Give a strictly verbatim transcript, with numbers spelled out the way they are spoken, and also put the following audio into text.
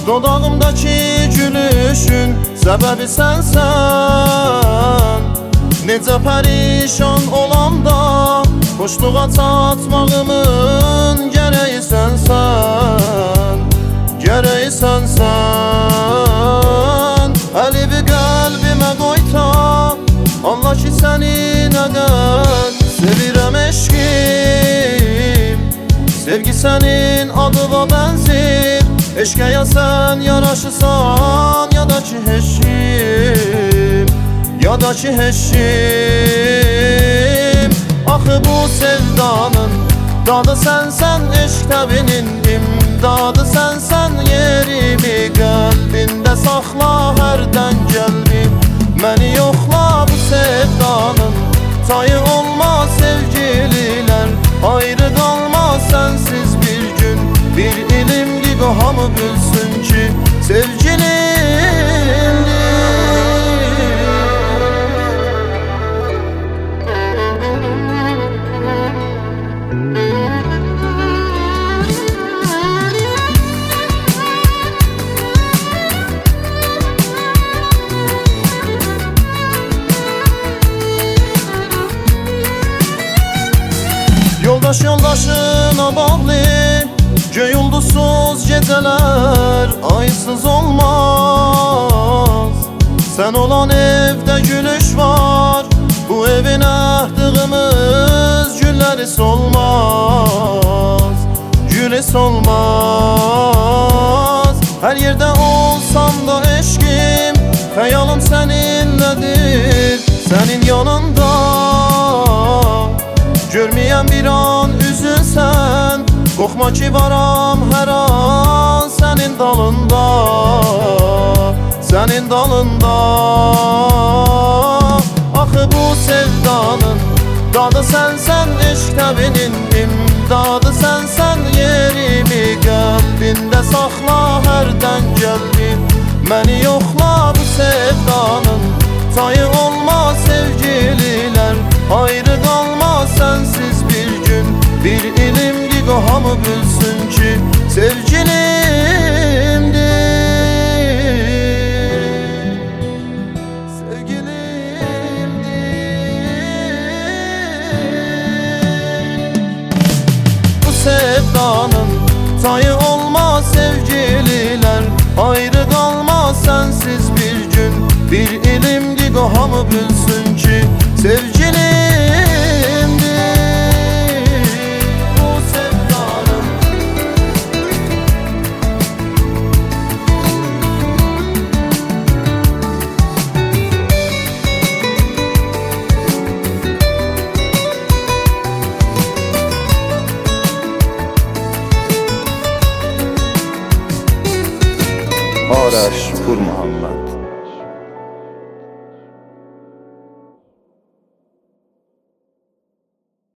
Dodağımdaki gülüşün səbəbi sənsən. Necə pərişan olam da xoşluğa çatmağımın gərəyi sənsən, gərəyi sənsən. Əlivi qəlbimə qoyta, Allah ki səni nədən sevirəm eşkim. Sevgi sənin adıva bənzir, eşqə ya sən yaraşırsan, ya da ki heşim, ya da ki heşim. Axı bu sevdanın dadı sənsən, eşq təbinin imdadı sənsən. Yerimi qəlbində saxla hərdən gəlbi, məni yoxla bu sevdanın tayı olmaz sevgililər. Ayrı qalmaz sənsiz bir gün, bir ilim gibi hamı bilsin ki sevgilimdir. Yoldaş yoldaşına bağlı, göy ulduzsuz geceler aysız olmaz. Sen olan evde gülüş var, bu evin ahdığımız gülleri solmaz, gülü solmaz. Her yerde olsam da eşkim, hayalım seninledir, senin yanında. Görmeyen bir an üzülsen, korkma ki varam her an senin dalında, senin dalında. Axı bu sevdanın dadı sensen, eşq təbinin imdadı sensen. Yerimi qəlbində saxla hərdən gəlbi, məni yoxla bu sevdanın tayı olmaz sevgililər. Ayrı qalmaz sensiz bir gün, bir ilim gigo hamı bilsin ki sevgilimdir, sevgilimdir. Bu sevdanın tayı olmaz sevgililer. Ayrı kalmaz sensiz bir gün, bir ilim gigo hamı bilsin ki sevgilimdir. Araş Pur Muhammed.